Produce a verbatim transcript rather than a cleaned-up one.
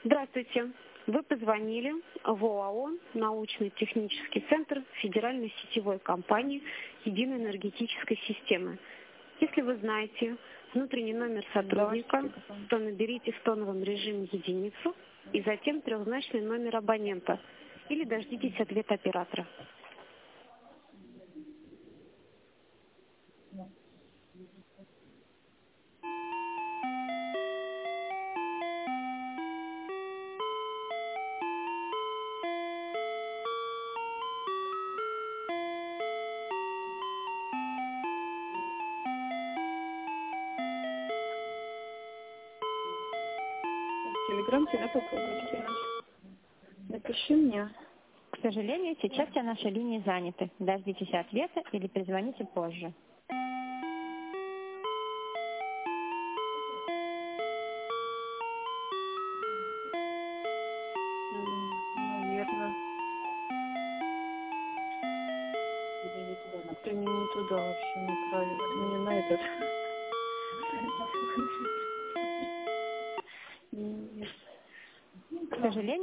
Здравствуйте. Вы позвонили в ОАО «Научно-технический центр Федеральной сетевой компании Единой энергетической системы». Если вы знаете внутренний номер сотрудника, то наберите в тоновом режиме единицу и затем трехзначный номер абонента или дождитесь ответа оператора. Телеграм тебя попробуй скинуть. Напиши мне. К сожалению, сейчас все наши линии заняты. Дождитесь ответа или перезвоните позже. Наверное. Ты не туда вообще направила. Ты мне на этот. К сожалению,